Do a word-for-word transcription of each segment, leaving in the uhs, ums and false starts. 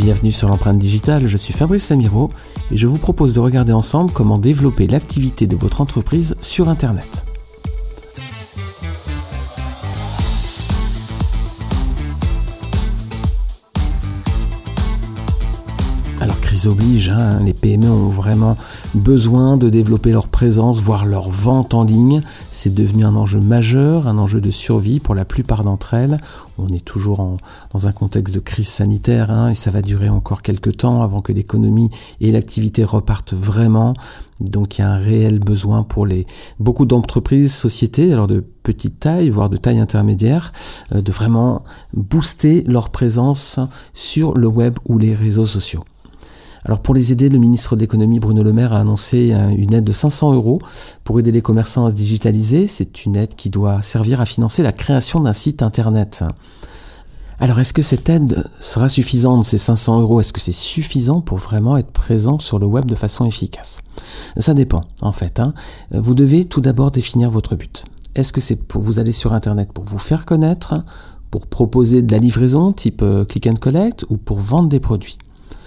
Bienvenue sur l'empreinte digitale, je suis Fabrice Samiro et je vous propose de regarder ensemble comment développer l'activité de votre entreprise sur Internet. Alors crise oblige, hein, les P M E ont vraiment besoin de développer leur présence, voire leur vente en ligne. C'est devenu un enjeu majeur, un enjeu de survie pour la plupart d'entre elles. On est toujours en, dans un contexte de crise sanitaire hein, et ça va durer encore quelques temps avant que l'économie et l'activité repartent vraiment. Donc il y a un réel besoin pour les beaucoup d'entreprises, sociétés, alors de petite taille, voire de taille intermédiaire, euh, de vraiment booster leur présence sur le web ou les réseaux sociaux. Alors pour les aider, le ministre de l'économie Bruno Le Maire a annoncé une aide de cinq cents euros pour aider les commerçants à se digitaliser. C'est une aide qui doit servir à financer la création d'un site internet. Alors est-ce que cette aide sera suffisante, ces cinq cents euros? Est-ce que c'est suffisant pour vraiment être présent sur le web de façon efficace? Ça dépend en fait. Hein. Vous devez tout d'abord définir votre but. Est-ce que c'est pour vous aller sur internet pour vous faire connaître, pour proposer de la livraison type click and collect ou pour vendre des produits?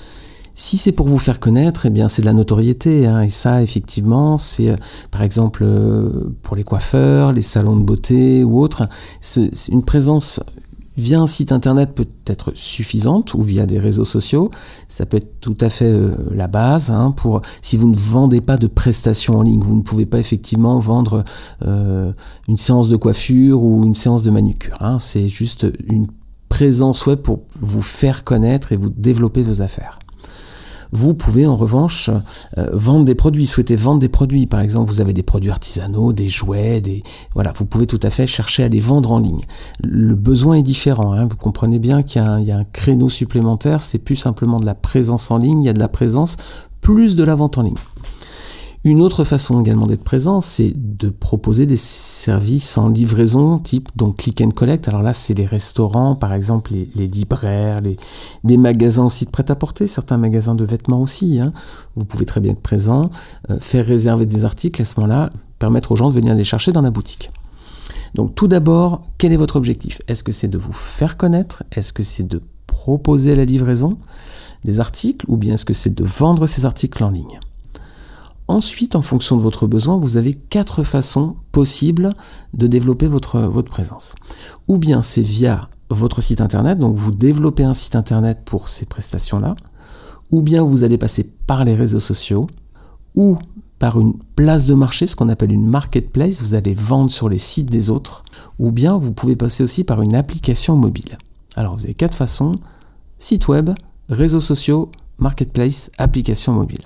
Si c'est pour vous faire connaître, eh bien c'est de la notoriété, hein, et ça effectivement c'est euh, par exemple euh, pour les coiffeurs, les salons de beauté ou autres, c'est, c'est une présence via un site internet peut être suffisante ou via des réseaux sociaux, ça peut être tout à fait euh, la base hein, pour si vous ne vendez pas de prestations en ligne, vous ne pouvez pas effectivement vendre euh, une séance de coiffure ou une séance de manucure, hein, c'est juste une présence web pour vous faire connaître et vous développer vos affaires. Vous pouvez en revanche euh, vendre des produits, souhaiter vendre des produits. Par exemple, vous avez des produits artisanaux, des jouets, des voilà, vous pouvez tout à fait chercher à les vendre en ligne. Le besoin est différent. Hein. Vous comprenez bien qu'il y a, un, il y a un créneau supplémentaire. C'est plus simplement de la présence en ligne. Il y a de la présence plus de la vente en ligne. Une autre façon également d'être présent, c'est de proposer des services en livraison type donc click and collect. Alors là, c'est les restaurants, par exemple les, les libraires, les, les magasins aussi de prêt-à-porter, certains magasins de vêtements aussi. Hein. Vous pouvez très bien être présent, euh, faire réserver des articles à ce moment-là, permettre aux gens de venir les chercher dans la boutique. Donc tout d'abord, quel est votre objectif? Est-ce que c'est de vous faire connaître? Est-ce que c'est de proposer la livraison des articles? Ou bien est-ce que c'est de vendre ces articles en ligne? Ensuite, en fonction de votre besoin, vous avez quatre façons possibles de développer votre, votre présence. Ou bien c'est via votre site internet, donc vous développez un site internet pour ces prestations-là, ou bien vous allez passer par les réseaux sociaux, ou par une place de marché, ce qu'on appelle une marketplace, vous allez vendre sur les sites des autres, ou bien vous pouvez passer aussi par une application mobile. Alors vous avez quatre façons, site web, réseaux sociaux, marketplace, application mobile.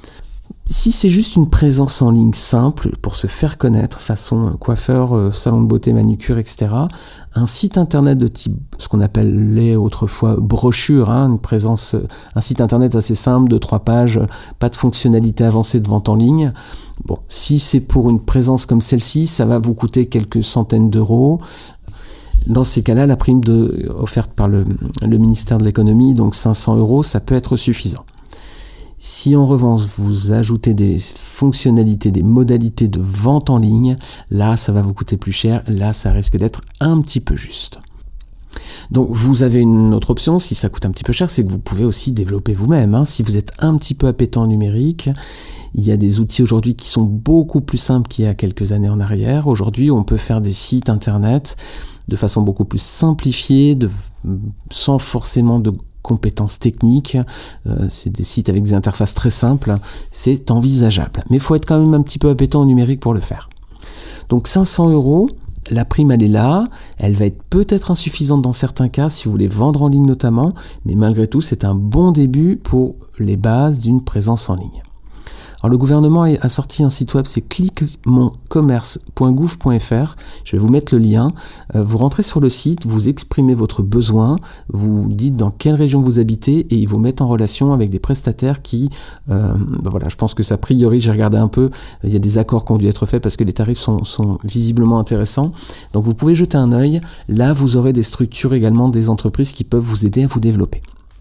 Si c'est juste une présence en ligne simple pour se faire connaître, façon coiffeur, euh, salon de beauté, manucure, et cetera, un site internet de type, ce qu'on appelait autrefois brochure, hein, une présence, un site internet assez simple, de trois pages, pas de fonctionnalité avancée de vente en ligne. Bon, si c'est pour une présence comme celle-ci, ça va vous coûter quelques centaines d'euros. Dans ces cas-là, la prime de, offerte par le, le ministère de l'économie, donc cinq cents euros, ça peut être suffisant. Si en revanche vous ajoutez des fonctionnalités, des modalités de vente en ligne, là ça va vous coûter plus cher, là ça risque d'être un petit peu juste. Donc vous avez une autre option, si ça coûte un petit peu cher, c'est que vous pouvez aussi développer vous-même. Hein. Si vous êtes un petit peu appétent en numérique, il y a des outils aujourd'hui qui sont beaucoup plus simples qu'il y a quelques années en arrière. Aujourd'hui, on peut faire des sites internet de façon beaucoup plus simplifiée, de, sans forcément de compétences techniques, euh, c'est des sites avec des interfaces très simples, c'est envisageable. Mais il faut être quand même un petit peu appétent au numérique pour le faire. Donc cinq cents euros, la prime elle est là, elle va être peut-être insuffisante dans certains cas, si vous voulez vendre en ligne notamment, mais malgré tout c'est un bon début pour les bases d'une présence en ligne. Alors le gouvernement a sorti un site web, c'est clique mon commerce point gouv point f r. Je vais vous mettre le lien. Euh, vous rentrez sur le site, vous exprimez votre besoin, vous dites dans quelle région vous habitez et ils vous mettent en relation avec des prestataires qui, euh, ben voilà, je pense que ça a priori, j'ai regardé un peu, il y a des accords qui ont dû être faits parce que les tarifs sont, sont visiblement intéressants. Donc vous pouvez jeter un œil. Là, vous aurez des structures également, des entreprises qui peuvent vous aider à vous développer.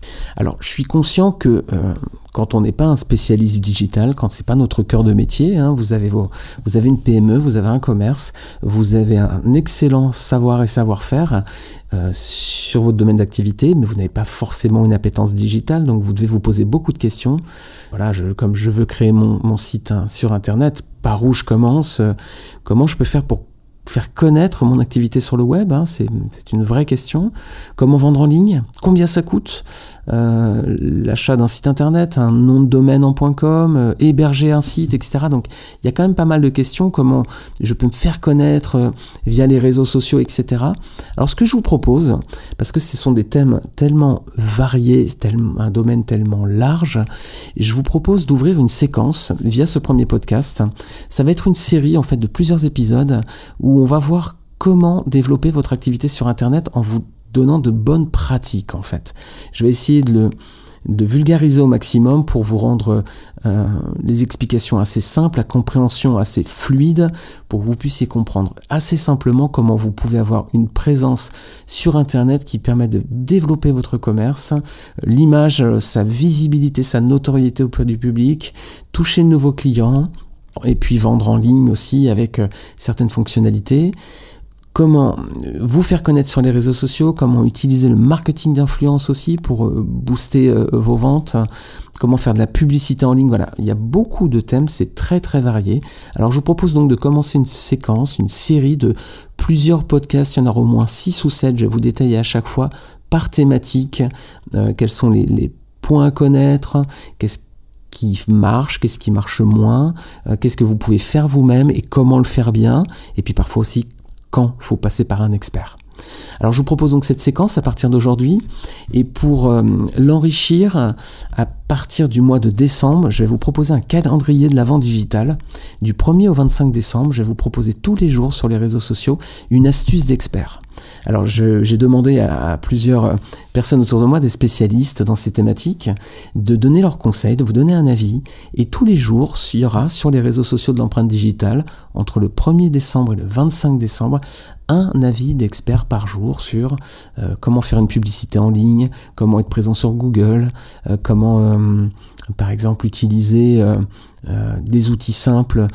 Alors, je suis conscient que euh, quand on n'est pas un spécialiste du digital, quand c'est pas notre cœur de métier, hein, vous avez vos, vous avez une P M E, vous avez un commerce, vous avez un excellent savoir et savoir-faire euh, sur votre domaine d'activité, mais vous n'avez pas forcément une appétence digitale, donc vous devez vous poser beaucoup de questions. Voilà, je, comme je veux créer mon, mon site hein, sur Internet, par où je commence, euh, comment je peux faire pour faire connaître mon activité sur le web, hein, c'est, c'est une vraie question. Comment vendre en ligne ? Combien ça coûte ? euh, L'achat d'un site internet, un nom de domaine en .com, euh, héberger un site, et cetera. Donc, il y a quand même pas mal de questions. Comment je peux me faire connaître euh, via les réseaux sociaux, et cetera. Alors, ce que je vous propose, parce que ce sont des thèmes tellement variés, tellement, un domaine tellement large, je vous propose d'ouvrir une séquence via ce premier podcast. Ça va être une série, en fait, de plusieurs épisodes où on va voir comment développer votre activité sur Internet en vous donnant de bonnes pratiques, en fait. Je vais essayer de le de vulgariser au maximum pour vous rendre euh, les explications assez simples, la compréhension assez fluide, pour que vous puissiez comprendre assez simplement comment vous pouvez avoir une présence sur Internet qui permet de développer votre commerce, l'image, sa visibilité, sa notoriété auprès du public, toucher de nouveaux clients, et puis vendre en ligne aussi avec euh, certaines fonctionnalités. Comment vous faire connaître sur les réseaux sociaux, comment utiliser le marketing d'influence aussi pour euh, booster euh, vos ventes, comment faire de la publicité en ligne, voilà. Il y a beaucoup de thèmes, c'est très très varié. Alors je vous propose donc de commencer une séquence, une série de plusieurs podcasts, il y en aura au moins six ou sept, je vais vous détailler à chaque fois par thématique, euh, quels sont les, les points à connaître, qu'est-ce qui marche, qu'est-ce qui marche moins, euh, qu'est-ce que vous pouvez faire vous-même et comment le faire bien, et puis parfois aussi quand il faut passer par un expert. Alors je vous propose donc cette séquence à partir d'aujourd'hui, et pour euh, l'enrichir, à partir du mois de décembre, je vais vous proposer un calendrier de la vente digitale. Du premier au vingt-cinq décembre, je vais vous proposer tous les jours sur les réseaux sociaux une astuce d'expert. Alors je, j'ai demandé à, à plusieurs personnes autour de moi, des spécialistes dans ces thématiques, de donner leurs conseils, de vous donner un avis, et tous les jours, il y aura sur les réseaux sociaux de l'empreinte digitale, entre le premier décembre et le vingt-cinq décembre, un avis d'expert par jour sur euh, comment faire une publicité en ligne, comment être présent sur Google, euh, comment euh, par exemple utiliser euh, euh, des outils simples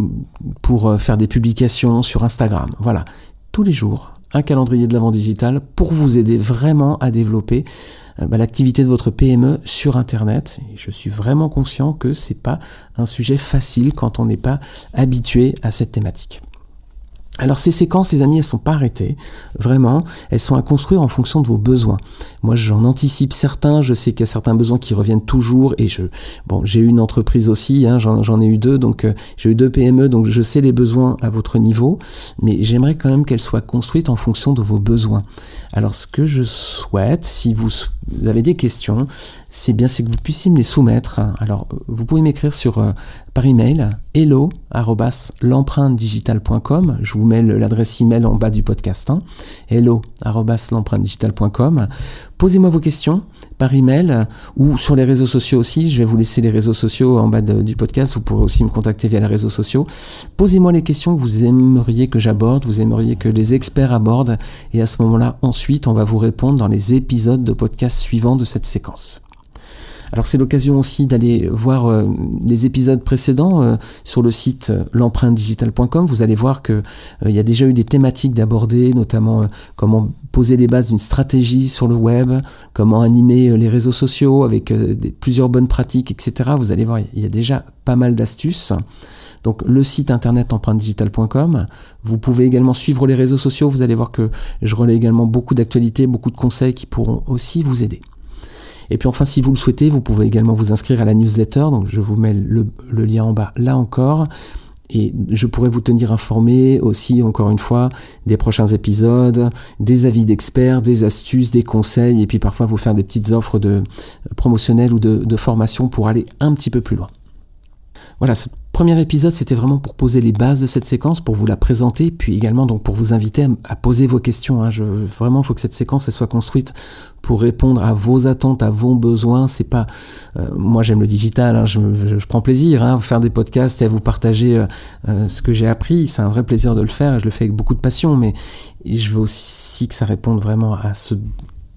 pour euh, faire des publications sur Instagram. Voilà, tous les jours, un calendrier de la vente digitale pour vous aider vraiment à développer euh, bah, l'activité de votre P M E sur Internet. Et je suis vraiment conscient que c'est pas un sujet facile quand on n'est pas habitué à cette thématique. Alors ces séquences, les amis, elles sont pas arrêtées, vraiment, elles sont à construire en fonction de vos besoins. Moi, j'en anticipe certains, je sais qu'il y a certains besoins qui reviennent toujours, et je, bon, j'ai eu une entreprise aussi, hein, j'en, j'en ai eu deux, donc euh, j'ai eu deux P M E, donc je sais les besoins à votre niveau, mais j'aimerais quand même qu'elles soient construites en fonction de vos besoins. Alors ce que je souhaite, si vous, vous avez des questions, c'est bien c'est que vous puissiez me les soumettre. Alors vous pouvez m'écrire sur euh, par email hello arobase l'empreinte digitale point com. Je vous mets l'adresse email en bas du podcast, hein, hello arobase l'empreinte digitale point com. Posez-moi vos questions par email ou sur les réseaux sociaux aussi. Je vais vous laisser les réseaux sociaux en bas de, du podcast. Vous pourrez aussi me contacter via les réseaux sociaux. Posez-moi les questions que vous aimeriez que j'aborde, vous aimeriez que les experts abordent, et à ce moment-là, ensuite, on va vous répondre dans les épisodes de podcast suivants de cette séquence. Alors c'est l'occasion aussi d'aller voir euh, les épisodes précédents euh, sur le site euh, l'empreinte digitale point com. Vous allez voir que euh, il y a déjà eu des thématiques d'aborder, notamment euh, comment poser les bases d'une stratégie sur le web, comment animer euh, les réseaux sociaux avec euh, des, plusieurs bonnes pratiques, et cetera. Vous allez voir, il y a déjà pas mal d'astuces. Donc le site internet empreinte digitale point com. Vous pouvez également suivre les réseaux sociaux. Vous allez voir que je relais également beaucoup d'actualités, beaucoup de conseils qui pourront aussi vous aider. Et puis enfin, si vous le souhaitez, vous pouvez également vous inscrire à la newsletter. Donc je vous mets le, le lien en bas là encore. Et je pourrai vous tenir informé aussi, encore une fois, des prochains épisodes, des avis d'experts, des astuces, des conseils, et puis parfois vous faire des petites offres de promotionnelles ou de, de formation pour aller un petit peu plus loin. Voilà, ce premier épisode, c'était vraiment pour poser les bases de cette séquence, pour vous la présenter, puis également donc pour vous inviter à, à poser vos questions. Hein. Je, vraiment, il faut que cette séquence elle soit construite pour répondre à vos attentes, à vos besoins. C'est pas, euh, moi j'aime le digital, hein, je, je, je prends plaisir hein, à faire des podcasts et à vous partager euh, euh, ce que j'ai appris. C'est un vrai plaisir de le faire et je le fais avec beaucoup de passion, mais je veux aussi que ça réponde vraiment à ce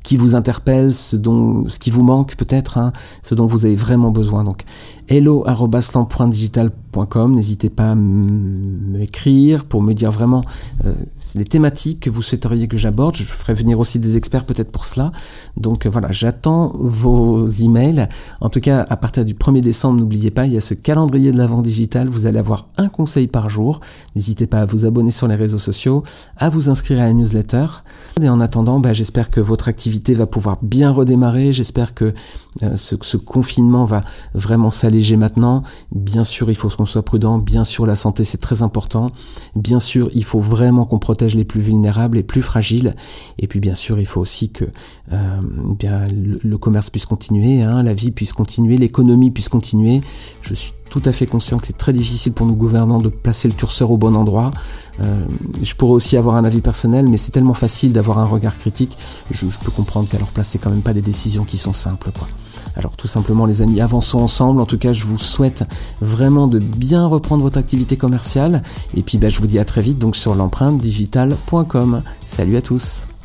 qui vous interpelle, ce dont, ce qui vous manque peut-être, hein, ce dont vous avez vraiment besoin. Donc, hello arobase lampe point digital point com. N'hésitez pas à m'écrire pour me dire vraiment euh, les thématiques que vous souhaiteriez que j'aborde. Je ferai venir aussi des experts peut-être pour cela. Donc euh, voilà, j'attends vos emails. En tout cas, à partir du premier décembre, n'oubliez pas, il y a ce calendrier de l'Avent digital. Vous allez avoir un conseil par jour. N'hésitez pas à vous abonner sur les réseaux sociaux, à vous inscrire à la newsletter. Et en attendant, bah, j'espère que votre activité va pouvoir bien redémarrer. J'espère que euh, ce, ce confinement va vraiment s'alléger maintenant. Bien sûr, il faut qu'on soit prudent. Bien sûr, la santé, c'est très important. Bien sûr, il faut vraiment qu'on protège les plus vulnérables, les plus fragiles. Et puis, bien sûr, il faut aussi que euh, bien, le, le commerce puisse continuer, hein, la vie puisse continuer, l'économie puisse continuer. Je suis tout à fait conscient que c'est très difficile pour nous gouvernants de placer le curseur au bon endroit. Euh, je pourrais aussi avoir un avis personnel, mais c'est tellement facile d'avoir un regard critique. Je, je peux comprendre qu'à leur place, c'est quand même pas des décisions qui sont simples, quoi. Alors tout simplement les amis, avançons ensemble. En tout cas, je vous souhaite vraiment de bien reprendre votre activité commerciale. Et puis bah, je vous dis à très vite donc sur l'empreinte digitale point com. Salut à tous.